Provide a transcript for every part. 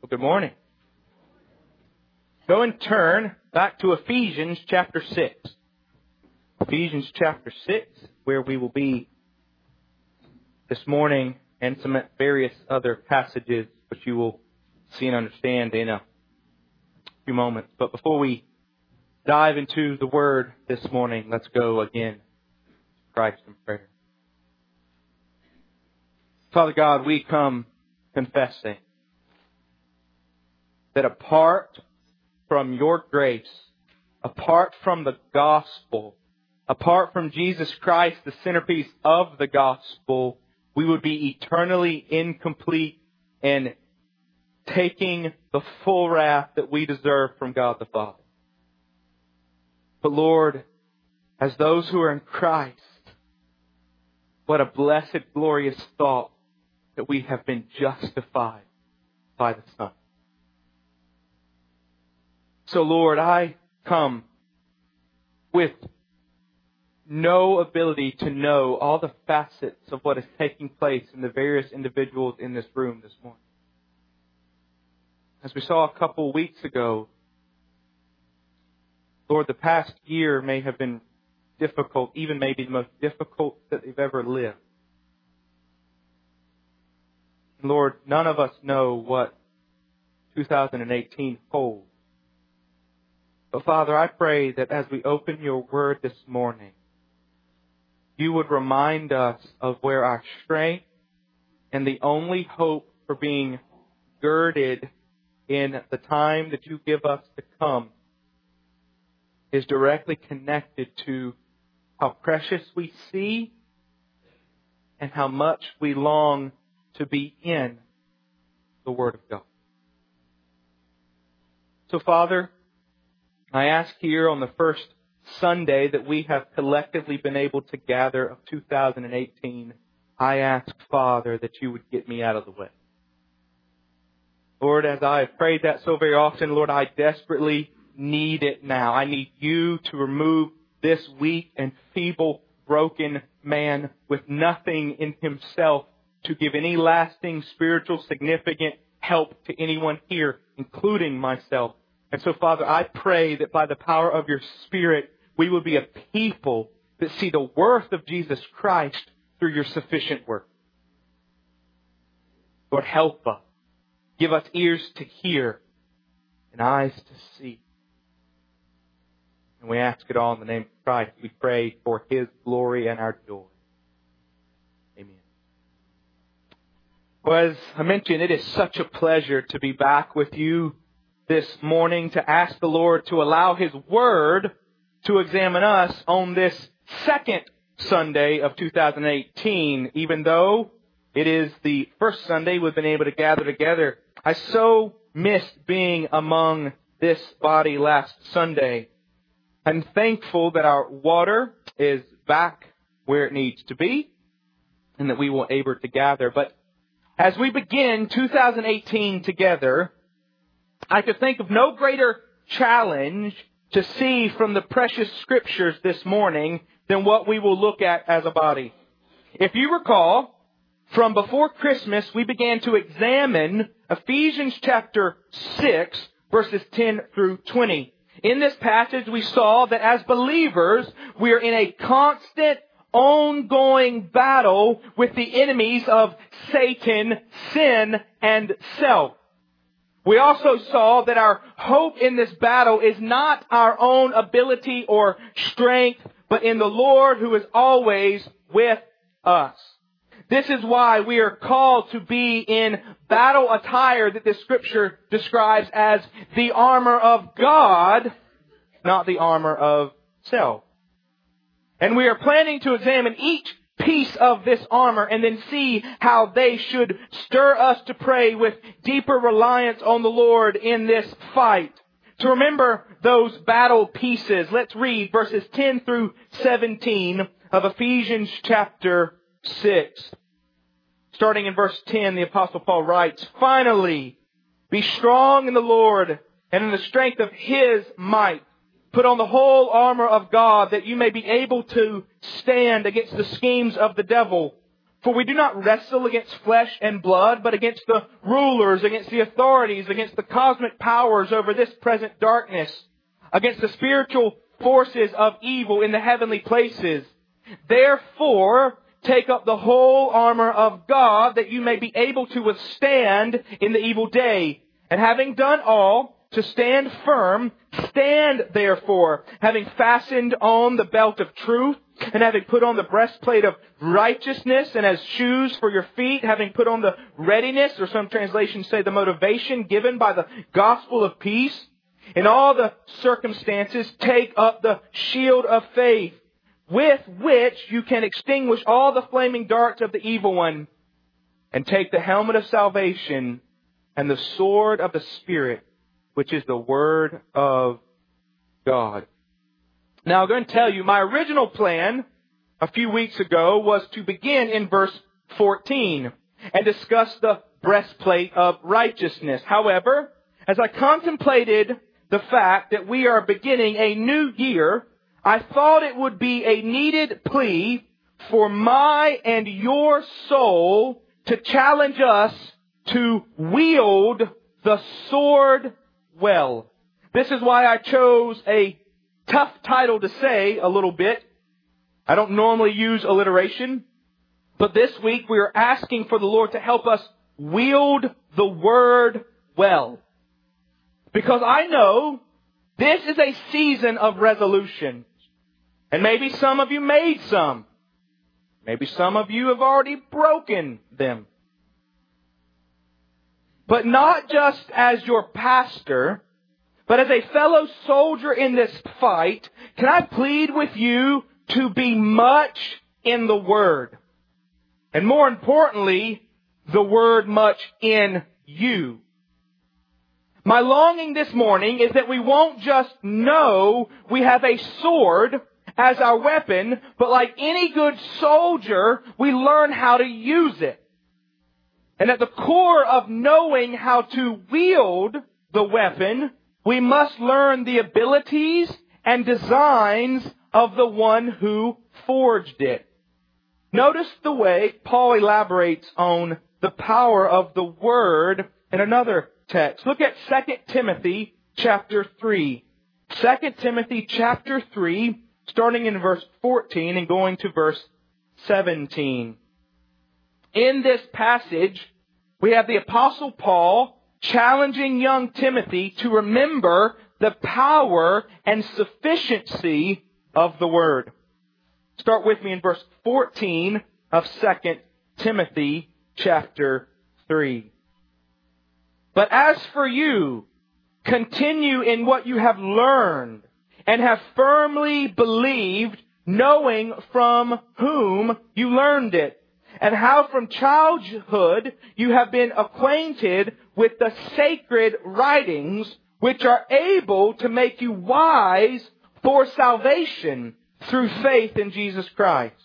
Well, good morning. Go and turn back to Ephesians chapter 6. Ephesians chapter 6, where we will be this morning, and some various other passages which you will see and understand in a few moments. But before we dive into the Word this morning, let's go again to Christ in prayer. Father God, we come confessing that apart from your grace, apart from the gospel, apart from Jesus Christ, the centerpiece of the gospel, we would be eternally incomplete and taking the full wrath that we deserve from God the Father. But Lord, as those who are in Christ, what a blessed, glorious thought that we have been justified by the Son. So Lord, I come with no ability to know all the facets of what is taking place in the various individuals in this room this morning. As we saw a couple weeks ago, Lord, the past year may have been difficult, even maybe the most difficult that they've ever lived. Lord, none of us know what 2018 holds. But Father, I pray that as we open your Word this morning, you would remind us of where our strength and the only hope for being girded in the time that you give us to come is directly connected to how precious we see and how much we long to be in the Word of God. So, Father, I ask here on the first Sunday that we have collectively been able to gather of 2018, I ask, Father, that you would get me out of the way. Lord, as I have prayed that so very often, Lord, I desperately need it now. I need you to remove this weak and feeble, broken man with nothing in himself to give any lasting, spiritual, significant help to anyone here, including myself. And so, Father, I pray that by the power of your Spirit, we will be a people that see the worth of Jesus Christ through your sufficient work. Lord, help us. Give us ears to hear and eyes to see. And we ask it all in the name of Christ. We pray for His glory and our joy. Amen. Well, as I mentioned, it is such a pleasure to be back with you this morning to ask the Lord to allow His Word to examine us on this second Sunday of 2018. Even though it is the first Sunday we've been able to gather together, I so missed being among this body last Sunday. I'm thankful that our water is back where it needs to be and that we were able to gather. But as we begin 2018 together, I could think of no greater challenge to see from the precious Scriptures this morning than what we will look at as a body. If you recall, from before Christmas, we began to examine Ephesians chapter 6, verses 10 through 20. In this passage, we saw that as believers, we are in a constant, ongoing battle with the enemies of Satan, sin, and self. We also saw that our hope in this battle is not our own ability or strength, but in the Lord who is always with us. This is why we are called to be in battle attire that this Scripture describes as the armor of God, not the armor of self. And we are planning to examine each piece of this armor and then see how they should stir us to pray with deeper reliance on the Lord in this fight. To remember those battle pieces, let's read verses 10 through 17 of Ephesians chapter 6. Starting in verse 10, the Apostle Paul writes, "Finally, be strong in the Lord and in the strength of His might. Put on the whole armor of God that you may be able to stand against the schemes of the devil. For we do not wrestle against flesh and blood, but against the rulers, against the authorities, against the cosmic powers over this present darkness, against the spiritual forces of evil in the heavenly places. Therefore, take up the whole armor of God, that you may be able to withstand in the evil day. And having done all, to stand firm, stand therefore, having fastened on the belt of truth, and having put on the breastplate of righteousness, and as shoes for your feet, having put on the readiness, or some translations say the motivation given by the gospel of peace. In all the circumstances, take up the shield of faith, with which you can extinguish all the flaming darts of the evil one, and take the helmet of salvation and the sword of the Spirit, which is the Word of God. Now, I'm going to tell you, my original plan a few weeks ago was to begin in verse 14 and discuss the breastplate of righteousness. However, as I contemplated the fact that we are beginning a new year, I thought it would be a needed plea for my and your soul to challenge us to wield the sword well. This is why I chose a tough title to say a little bit. I don't normally use alliteration, but this week we are asking for the Lord to help us wield the word well. Because I know this is a season of resolution. And maybe some of you made some. Maybe some of you have already broken them. But not just as your pastor, but as a fellow soldier in this fight, can I plead with you to be much in the Word? And more importantly, the Word much in you. My longing this morning is that we won't just know we have a sword as our weapon, but like any good soldier, we learn how to use it. And at the core of knowing how to wield the weapon, we must learn the abilities and designs of the one who forged it. Notice the way Paul elaborates on the power of the Word in another text. Look at 2 Timothy chapter 3. 2 Timothy chapter 3, starting in verse 14 and going to verse 17. In this passage, we have the Apostle Paul challenging young Timothy to remember the power and sufficiency of the Word. Start with me in verse 14 of 2 Timothy chapter 3. But as for you, continue in what you have learned and have firmly believed, knowing from whom you learned it, and how from childhood you have been acquainted with the sacred writings, which are able to make you wise for salvation through faith in Jesus Christ.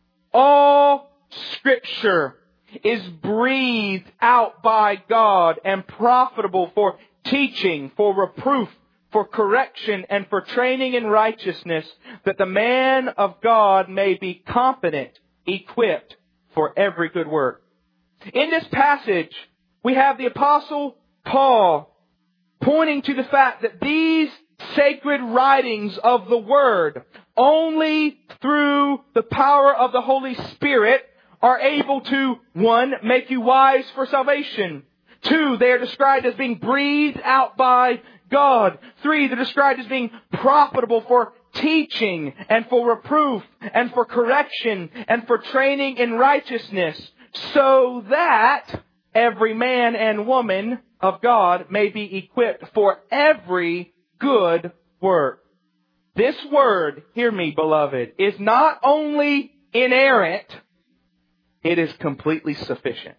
All Scripture is breathed out by God and profitable for teaching, for reproof, for correction, and for training in righteousness, that the man of God may be competent, equipped for every good work. In this passage, we have the Apostle Paul pointing to the fact that these sacred writings of the Word, only through the power of the Holy Spirit, are able to, 1, make you wise for salvation. 2, they are described as being breathed out by God. 3, they're described as being profitable for teaching and for reproof and for correction and for training in righteousness, so that every man and woman of God may be equipped for every good work. This Word, hear me, beloved, is not only inerrant, it is completely sufficient.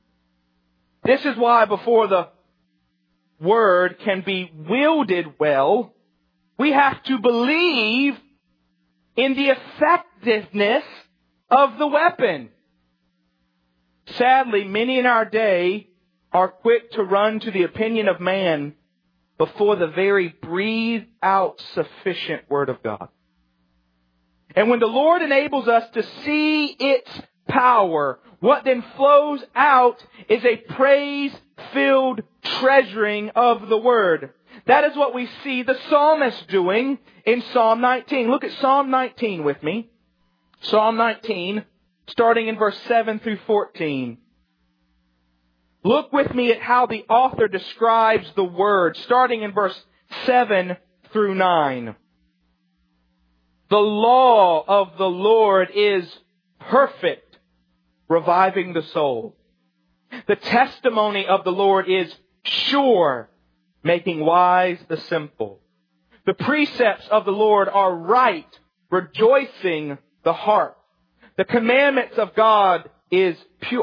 This is why before the Word can be wielded well, we have to believe in the effectiveness of the weapon. Sadly, many in our day are quick to run to the opinion of man before the very breathed out sufficient Word of God. And when the Lord enables us to see its power. What then flows out is a praise-filled treasuring of the Word. That is what we see the psalmist doing in Psalm 19. Look at Psalm 19 with me. Psalm 19, starting in verse 7 through 14. Look with me at how the author describes the Word, starting in verse 7 through 9. The law of the Lord is perfect, reviving the soul. The testimony of the Lord is sure, making wise the simple. The precepts of the Lord are right, rejoicing the heart. The commandment of God is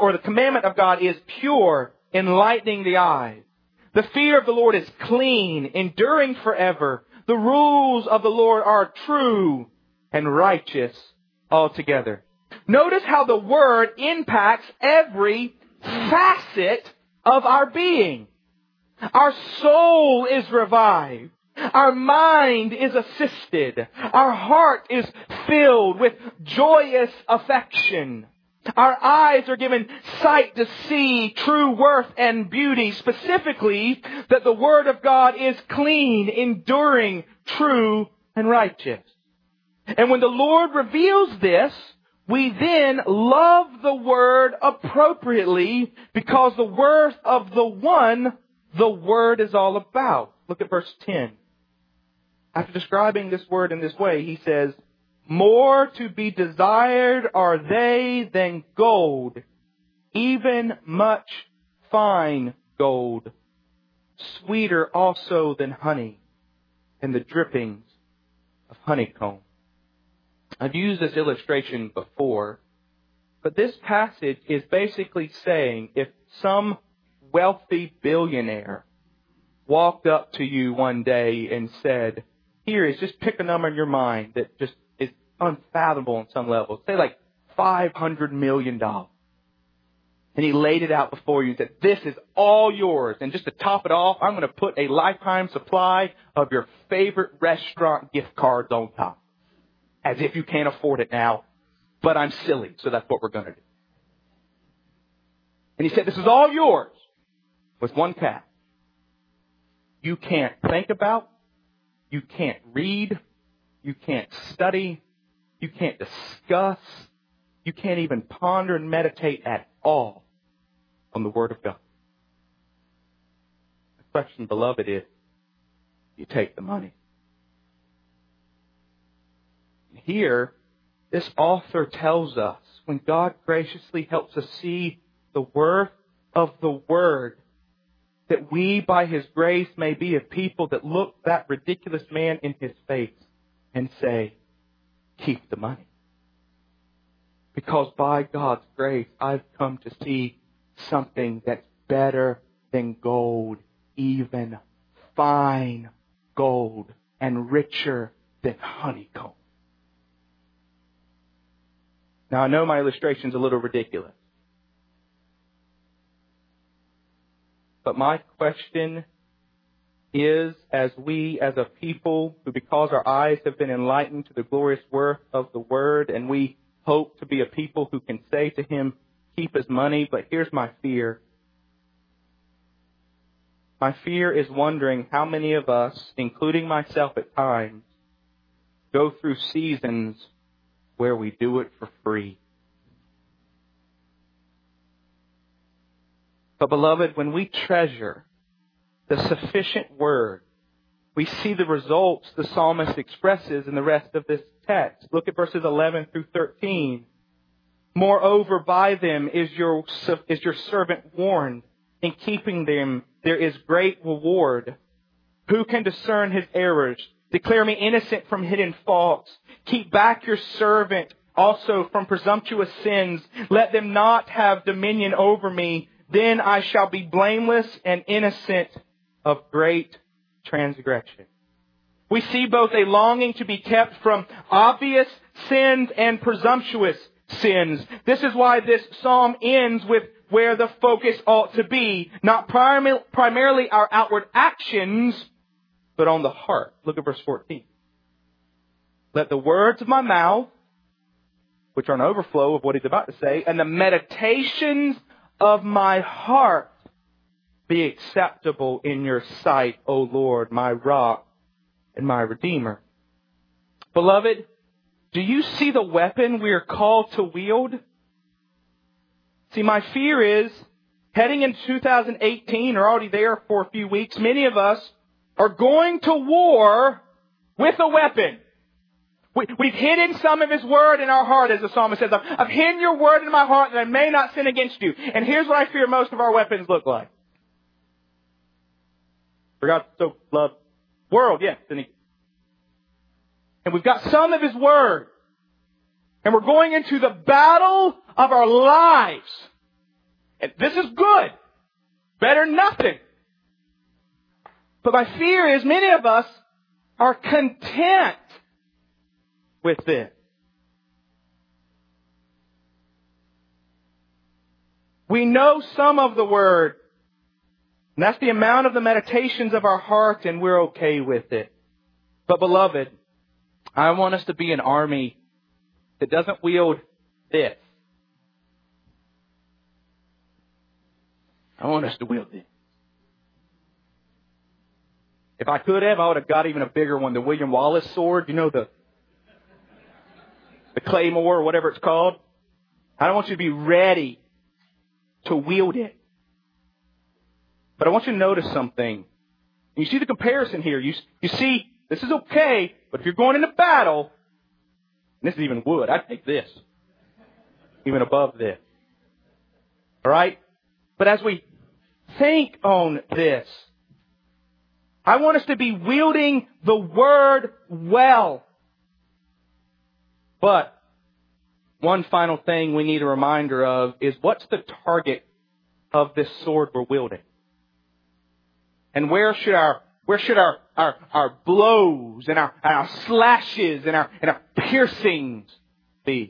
pure, enlightening the eyes. The fear of the Lord is clean, enduring forever. The rules of the Lord are true and righteous altogether. Notice how the Word impacts every facet of our being. Our soul is revived. Our mind is assisted. Our heart is filled with joyous affection. Our eyes are given sight to see true worth and beauty, specifically that the Word of God is clean, enduring, true, and righteous. And when the Lord reveals this, we then love the Word appropriately because the worth of the one the Word is all about. Look at verse 10. After describing this Word in this way, he says, more to be desired are they than gold, even much fine gold, sweeter also than honey and the drippings of honeycomb. I've used this illustration before, but this passage is basically saying if some wealthy billionaire walked up to you one day and said, here is, just pick a number in your mind that just is unfathomable on some level. Say like $500 million. And he laid it out before you and said, this is all yours. And just to top it off, I'm going to put a lifetime supply of your favorite restaurant gift cards on top. As if you can't afford it now, but I'm silly, so that's what we're going to do. And he said, this is all yours, with one catch. You can't think about, you can't read, you can't study, you can't discuss, you can't even ponder and meditate at all on the Word of God. The question, beloved, is, you take the money. Here, this author tells us when God graciously helps us see the worth of the Word, that we, by His grace, may be a people that look that ridiculous man in his face and say, keep the money. Because by God's grace, I've come to see something that's better than gold, even fine gold, and richer than honeycomb. Now, I know my illustration's a little ridiculous. But my question is, as we as a people who, because our eyes have been enlightened to the glorious worth of the Word, and we hope to be a people who can say to Him, keep His money, but here's my fear. My fear is wondering how many of us, including myself at times, go through seasons where we do it for free. But beloved, when we treasure the sufficient Word, we see the results the psalmist expresses in the rest of this text. Look at verses 11 through 13. Moreover, by them is your servant warned. In keeping them, there is great reward. Who can discern his errors? Declare me innocent from hidden faults. Keep back your servant also from presumptuous sins. Let them not have dominion over me. Then I shall be blameless and innocent of great transgression. We see both a longing to be kept from obvious sins and presumptuous sins. This is why this psalm ends with where the focus ought to be. Not primarily our outward actions, but on the heart. Look at verse 14. Let the words of my mouth which are an overflow of what he's about to say, and the meditations of my heart be acceptable in your sight, O Lord, my rock and my redeemer. Beloved, do you see the weapon we are called to wield? See, my fear is, heading into 2018, or already there for a few weeks, many of us are going to war with a weapon. We've hidden some of His Word in our heart, as the psalmist says. I've hidden your Word in my heart that I may not sin against you. And here's what I fear most of our weapons look like. For God so loved the world, yes. And we've got some of His Word. And we're going into the battle of our lives. And this is good. Better than nothing. But my fear is many of us are content with this. We know some of the Word. And that's the amount of the meditations of our heart, and we're okay with it. But beloved, I want us to be an army that doesn't wield this. I want us to wield this. If I could have, I would have got even a bigger one, the William Wallace sword. You know, the claymore or whatever it's called. I don't want you to be ready to wield it. But I want you to notice something. You see the comparison here. You see, this is okay, but if you're going into battle, and this is even wood, I'd take this. Even above this. Alright? But as we think on this, I want us to be wielding the Word well. But one final thing we need a reminder of is what's the target of this sword we're wielding? And where should our blows and our slashes and our piercings be?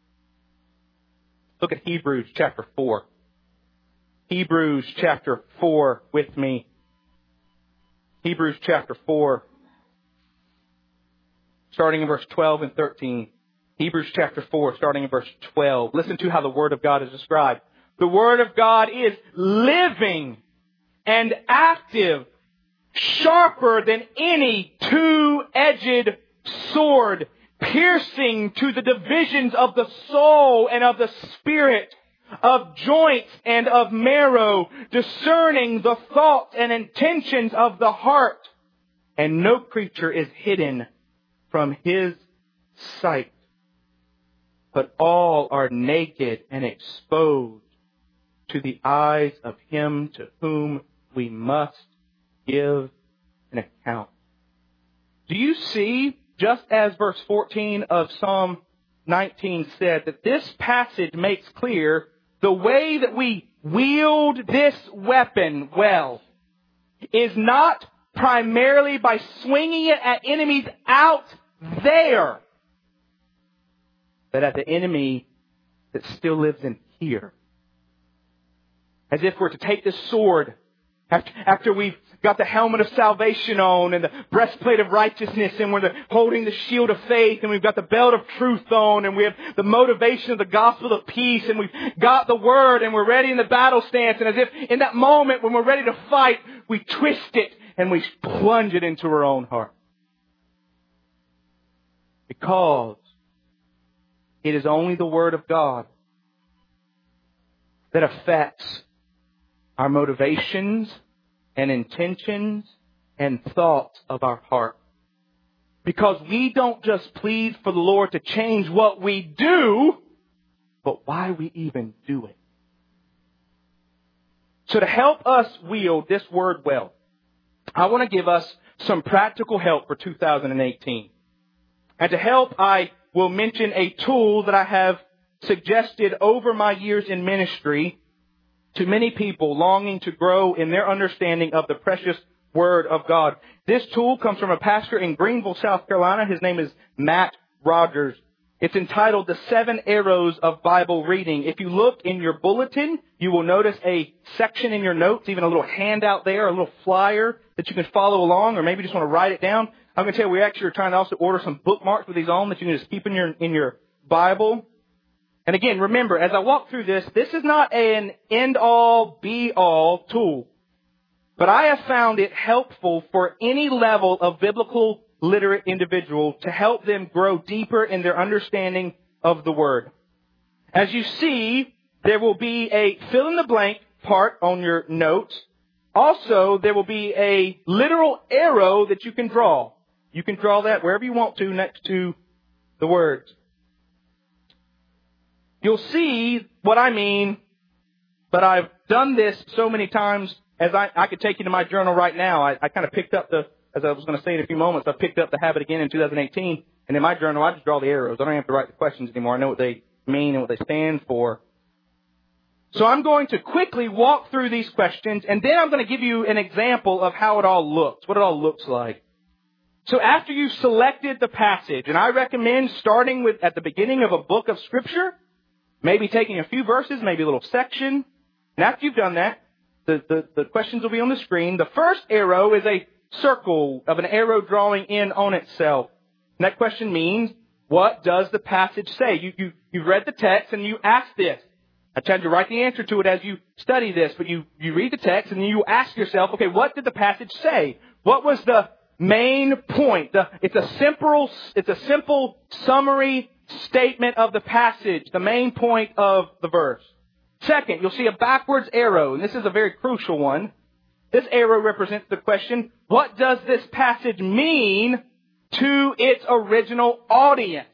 Look at Hebrews chapter 4. Hebrews chapter 4 with me. Hebrews chapter 4, starting in verse 12 and 13. Hebrews chapter 4, starting in verse 12. Listen to how the Word of God is described. The Word of God is living and active, sharper than any two-edged sword, piercing to the divisions of the soul and of the spirit, of joints and of marrow, discerning the thoughts and intentions of the heart. And no creature is hidden from His sight, but all are naked and exposed to the eyes of Him to whom we must give an account. Do you see, just as verse 14 of Psalm 19 said, that this passage makes clear the way that we wield this weapon well is not primarily by swinging it at enemies out there, but at the enemy that still lives in here. As if we're to take this sword after we've got the helmet of salvation on and the breastplate of righteousness, and we're holding the shield of faith, and we've got the belt of truth on, and we have the motivation of the gospel of peace, and we've got the Word, and we're ready in the battle stance. And as if in that moment when we're ready to fight, we twist it and we plunge it into our own heart. Because it is only the Word of God that affects our motivations and intentions and thoughts of our heart. Because we don't just plead for the Lord to change what we do, but why we even do it. So to help us wield this Word well, I want to give us some practical help for 2018. And to help, I will mention a tool that I have suggested over my years in ministry to many people longing to grow in their understanding of the precious Word of God. This tool comes from a pastor in Greenville, South Carolina. His name is Matt Rogers. It's entitled The 7 Arrows of Bible Reading. If you look in your bulletin, you will notice a section in your notes, even a little handout there, a little flyer that you can follow along, or maybe you just want to write it down. I'm going to tell you, we actually are trying to also order some bookmarks with these on that you can just keep in your Bible. And again, remember, as I walk through this, this is not an end-all, be-all tool. But I have found it helpful for any level of biblical literate individual to help them grow deeper in their understanding of the Word. As you see, there will be a fill-in-the-blank part on your notes. Also, there will be a literal arrow that you can draw. You can draw that wherever you want to next to the words. You'll see what I mean, but I've done this so many times as I could take you to my journal right now. I kind of picked up as I was going to say in a few moments, I picked up the habit again in 2018. And in my journal, I just draw the arrows. I don't have to write the questions anymore. I know what they mean and what they stand for. So I'm going to quickly walk through these questions, and then I'm going to give you an example of how it all looks, what it all looks like. So after you've selected the passage, and I recommend starting with at the beginning of a book of Scripture, maybe taking a few verses, maybe a little section. And after you've done that, the questions will be on the screen. The first arrow is a circle of an arrow drawing in on itself. And that question means, what does the passage say? You've read the text and you ask this. I tried to write the answer to it as you study this, but you read the text and you ask yourself, okay, what did the passage say? What was the main point? It's a simple summary statement of the passage, the main point of the verse. Second, you'll see a backwards arrow, and this is a very crucial one. This arrow represents the question, what does this passage mean to its original audience?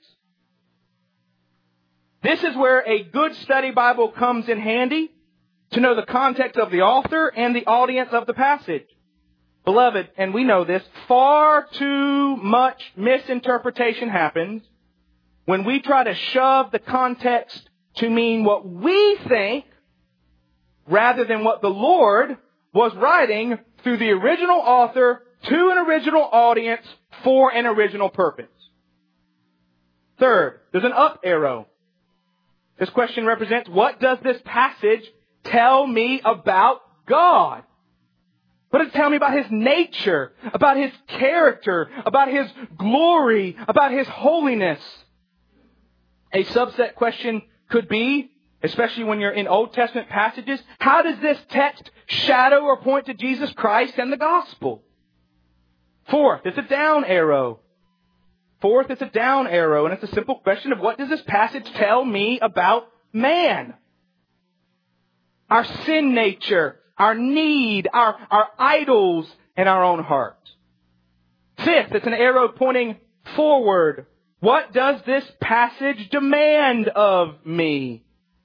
This is where a good study Bible comes in handy to know the context of the author and the audience of the passage. Beloved, and we know this, far too much misinterpretation happens when we try to shove the context to mean what we think rather than what the Lord was writing through the original author to an original audience for an original purpose. Third, there's an up arrow. This question represents, what does this passage tell me about God? What does it tell me about His nature, about His character, about His glory, about His holiness? A subset question could be, especially when you're in Old Testament passages, how does this text shadow or point to Jesus Christ and the gospel? Fourth, it's a down arrow. Fourth, it's a down arrow, and it's a simple question of what does this passage tell me about man? Our sin nature, our need, our idols, and our own heart. Fifth, it's an arrow pointing forward. What does this passage demand of me?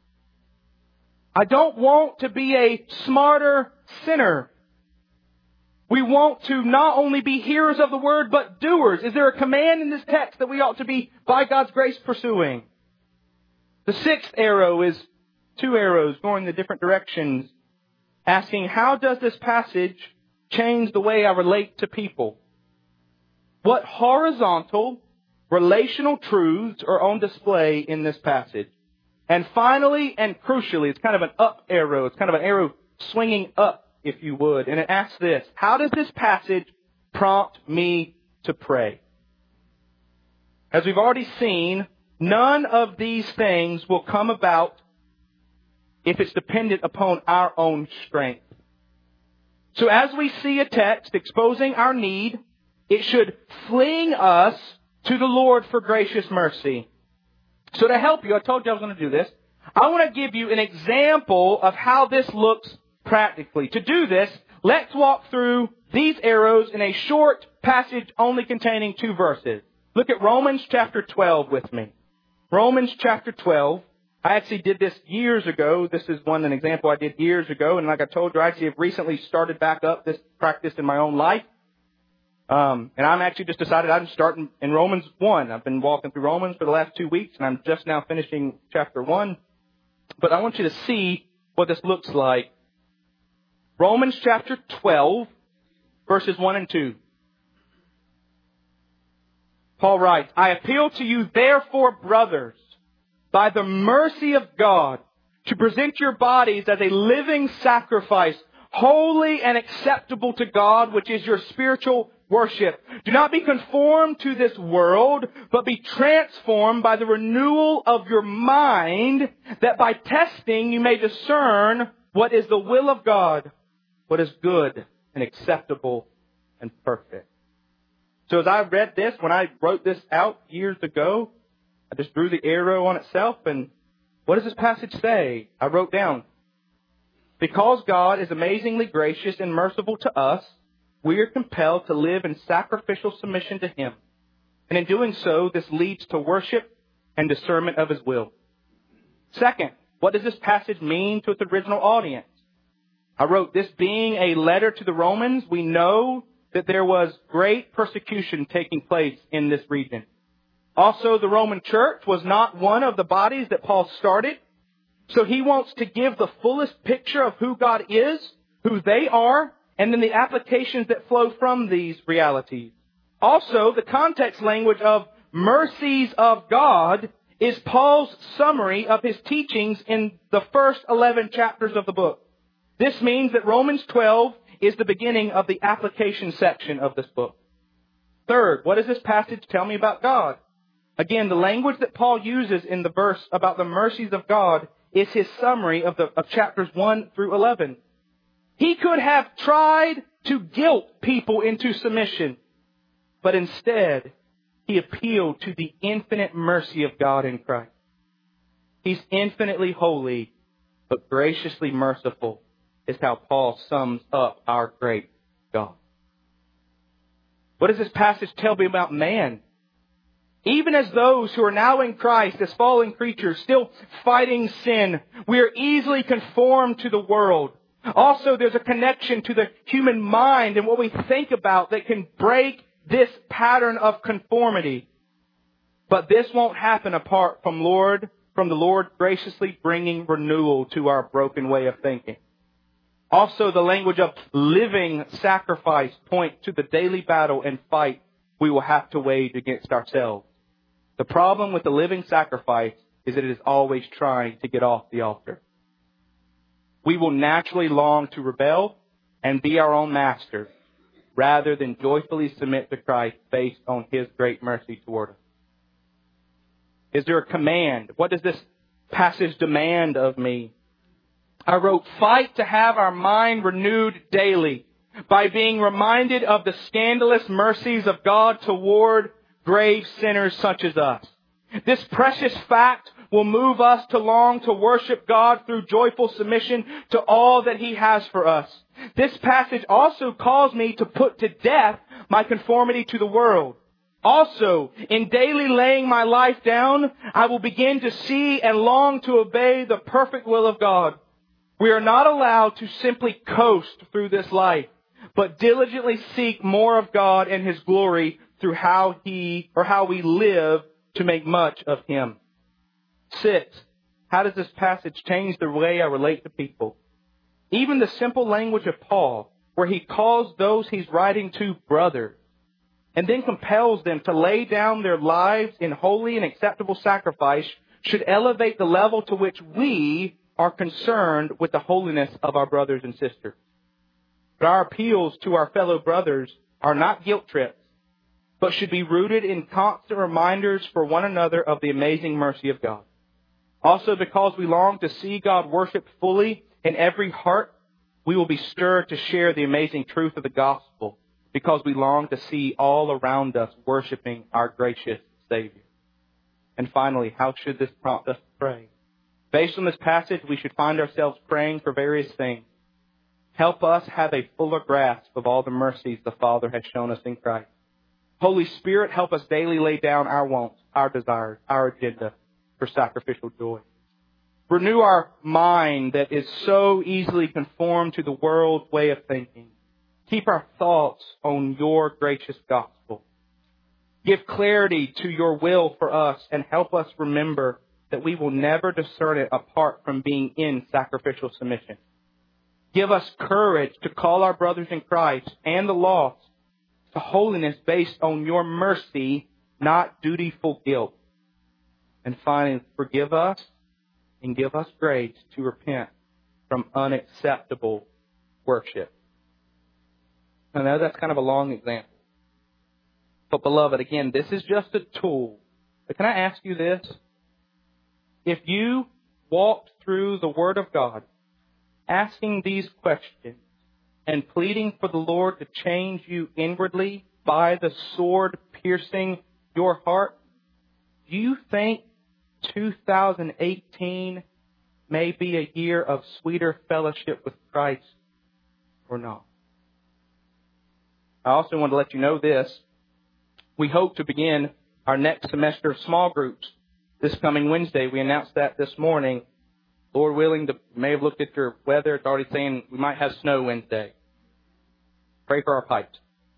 I don't want to be a smarter sinner. We want to not only be hearers of the word, but doers. Is there a command in this text that we ought to be, by God's grace, pursuing? The sixth arrow is two arrows going in different directions, asking, how does this passage change the way I relate to people? What horizontal, relational truths are on display in this passage? And finally, and crucially, it's kind of an up arrow. It's kind of an arrow swinging up, if you would. And it asks this, how does this passage prompt me to pray? As we've already seen, none of these things will come about if it's dependent upon our own strength. So as we see a text exposing our need, it should fling us to the Lord for gracious mercy. So to help you, I told you I was going to do this. I want to give you an example of how this looks practically. To do this, let's walk through these arrows in a short passage only containing 2 verses. Look at Romans chapter 12 with me. Romans chapter 12. I actually did this years ago. This is an example I did years ago. And like I told you, I actually have recently started back up this practice in my own life. And I'm actually just decided I'm starting in Romans 1. I've been walking through Romans for the last 2 weeks, and I'm just now finishing chapter 1. But I want you to see what this looks like. Romans chapter 12, verses 1 and 2. Paul writes, I appeal to you, therefore, brothers, by the mercy of God, to present your bodies as a living sacrifice, holy and acceptable to God, which is your spiritual worship. Do not be conformed to this world, but be transformed by the renewal of your mind, that by testing you may discern what is the will of God, what is good and acceptable and perfect. So as I read this, when I wrote this out years ago, I just drew the arrow on itself, and what does this passage say? I wrote down, because God is amazingly gracious and merciful to us, we are compelled to live in sacrificial submission to Him. And in doing so, this leads to worship and discernment of His will. Second, what does this passage mean to its original audience? I wrote, this being a letter to the Romans, we know that there was great persecution taking place in this region. Also, the Roman church was not one of the bodies that Paul started. So he wants to give the fullest picture of who God is, who they are, and then the applications that flow from these realities. Also, the context language of mercies of God is Paul's summary of his teachings in the first 11 chapters of the book. This means that Romans 12 is the beginning of the application section of this book. Third, what does this passage tell me about God? Again, the language that Paul uses in the verse about the mercies of God is his summary of chapters 1 through 11. He could have tried to guilt people into submission, but instead, he appealed to the infinite mercy of God in Christ. He's infinitely holy, but graciously merciful, is how Paul sums up our great God. What does this passage tell me about man? Even as those who are now in Christ as fallen creatures, still fighting sin, we are easily conformed to the world. Also, there's a connection to the human mind and what we think about that can break this pattern of conformity. But this won't happen apart from the Lord graciously bringing renewal to our broken way of thinking. Also, the language of living sacrifice points to the daily battle and fight we will have to wage against ourselves. The problem with the living sacrifice is that it is always trying to get off the altar. We will naturally long to rebel and be our own masters rather than joyfully submit to Christ based on His great mercy toward us. Is there a command? What does this passage demand of me? I wrote, fight to have our mind renewed daily by being reminded of the scandalous mercies of God toward grave sinners such as us. This precious fact will move us to long to worship God through joyful submission to all that He has for us. This passage also calls me to put to death my conformity to the world. Also, in daily laying my life down, I will begin to see and long to obey the perfect will of God. We are not allowed to simply coast through this life, but diligently seek more of God and His glory through how we live to make much of Him. 6. How does this passage change the way I relate to people? Even the simple language of Paul, where he calls those he's writing to brothers, and then compels them to lay down their lives in holy and acceptable sacrifice, should elevate the level to which we are concerned with the holiness of our brothers and sisters. But our appeals to our fellow brothers are not guilt trips, but should be rooted in constant reminders for one another of the amazing mercy of God. Also, because we long to see God worshiped fully in every heart, we will be stirred to share the amazing truth of the gospel, because we long to see all around us worshiping our gracious Savior. And finally, how should this prompt us to pray? Based on this passage, we should find ourselves praying for various things. Help us have a fuller grasp of all the mercies the Father has shown us in Christ. Holy Spirit, help us daily lay down our wants, our desires, our agenda for sacrificial joy. Renew our mind that is so easily conformed to the world's way of thinking. Keep our thoughts on your gracious gospel. Give clarity to your will for us and help us remember that we will never discern it apart from being in sacrificial submission. Give us courage to call our brothers in Christ and the lost to holiness based on your mercy, not dutiful guilt. And finally, forgive us and give us grace to repent from unacceptable worship. I know that's kind of a long example. But beloved, again, this is just a tool. But can I ask you this? If you walked through the Word of God, asking these questions and pleading for the Lord to change you inwardly by the sword piercing your heart, do you think 2018 may be a year of sweeter fellowship with Christ or not? I also want to let you know this. We hope to begin our next semester of small groups this coming Wednesday. We announced that this morning. Lord willing, you may have looked at your weather. It's already saying we might have snow Wednesday. Pray for our pipes.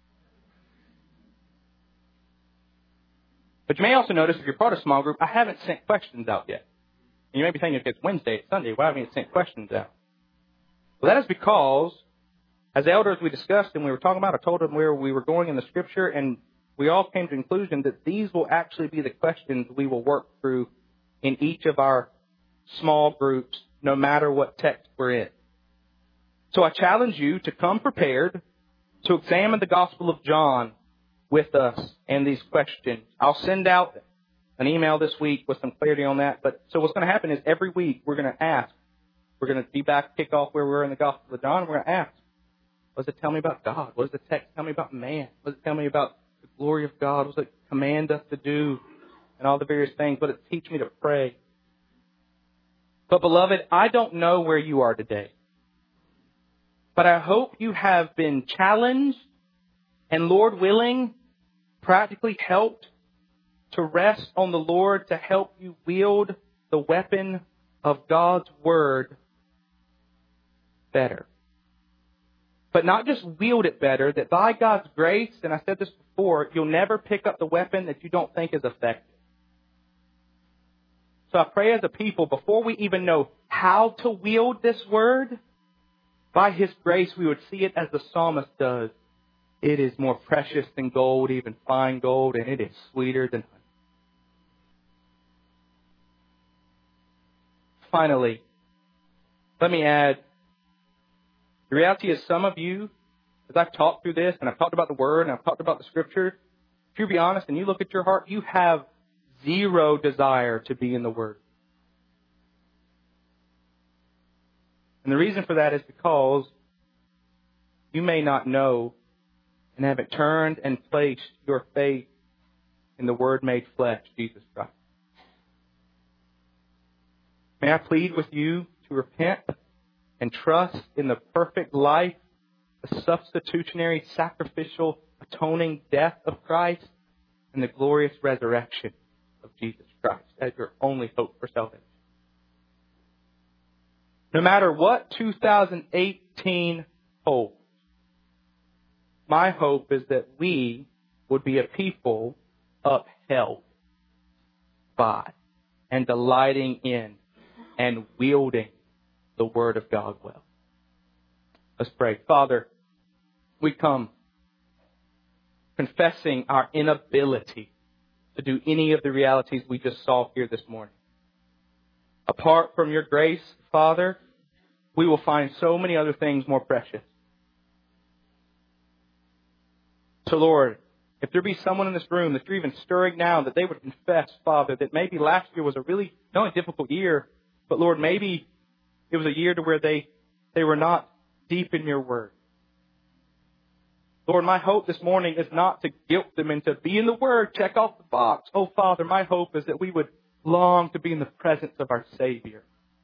But you may also notice if you're part of a small group, I haven't sent questions out yet. And you may be thinking, if it's Wednesday, it's Sunday, why haven't you sent questions out? Well, that is because, as elders we discussed and we were talking about, I told them where we were going in the Scripture, and we all came to the conclusion that these will actually be the questions we will work through in each of our small groups, no matter what text we're in. So I challenge you to come prepared to examine the Gospel of John with us and these questions. I'll send out an email this week with some clarity on that. But so what's going to happen is every week we're going to ask. We're going to be back, kick off where we're in the Gospel of John. And we're going to ask, what does it tell me about God? What does the text tell me about man? What does it tell me about the glory of God? What does it command us to do? And all the various things. What does it teach me to pray? But beloved, I don't know where you are today. But I hope you have been challenged and, Lord willing, practically helped to rest on the Lord to help you wield the weapon of God's Word better. But not just wield it better, that by God's grace, and I said this before, you'll never pick up the weapon that you don't think is effective. So I pray as a people, before we even know how to wield this Word, by His grace we would see it as the psalmist does. It is more precious than gold, even fine gold, and it is sweeter than honey. Finally, let me add, the reality is some of you, as I've talked through this, and I've talked about the Word, and I've talked about the Scripture, if you be honest and you look at your heart, you have zero desire to be in the Word. And the reason for that is because you may not know and haven't turned and placed your faith in the Word made flesh, Jesus Christ. May I plead with you to repent and trust in the perfect life, the substitutionary, sacrificial, atoning death of Christ, and the glorious resurrection of Jesus Christ as your only hope for salvation. No matter what 2018 holds, my hope is that we would be a people upheld by and delighting in and wielding the Word of God well. Let's pray. Father, we come confessing our inability to do any of the realities we just saw here this morning. Apart from your grace, Father, we will find so many other things more precious. So, Lord, if there be someone in this room that you're even stirring now, that they would confess, Father, that maybe last year was a really, not only difficult year, but Lord, maybe it was a year to where they were not deep in your Word. Lord, my hope this morning is not to guilt them into be in the Word, check off the box. Oh, Father, my hope is that we would long to be in the presence of our Savior.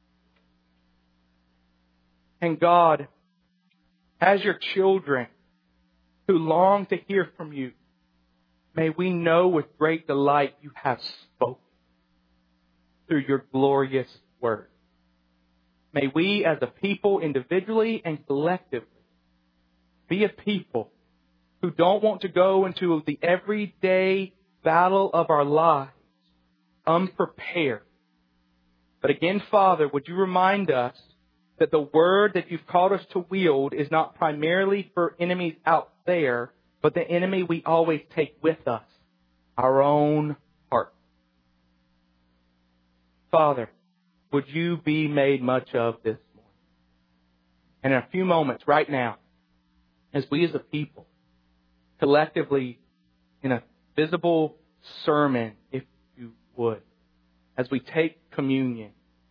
And God, as your children who long to hear from you, may we know with great delight you have spoken through your glorious Word. May we as a people, individually and collectively, be a people who don't want to go into the everyday battle of our lives unprepared. But again, Father, would you remind us that the Word that you've called us to wield is not primarily for enemies out there, but the enemy we always take with us, our own heart. Father, would you be made much of this morning? And in a few moments, right now, as we as a people, collectively, in a visible sermon, if you would, as we take communion,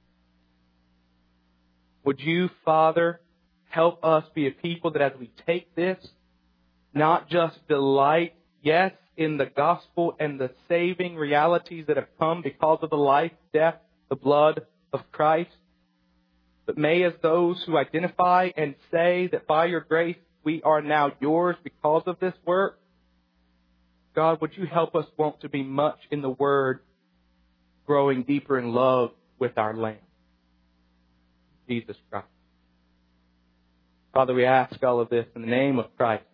would you, Father, help us be a people that as we take this, not just delight, yes, in the gospel and the saving realities that have come because of the life, death, the blood of Christ, but may as those who identify and say that by your grace we are now yours because of this work, God, would you help us want to be much in the Word, growing deeper in love with our Lamb, Jesus Christ. Father, we ask all of this in the name of Christ.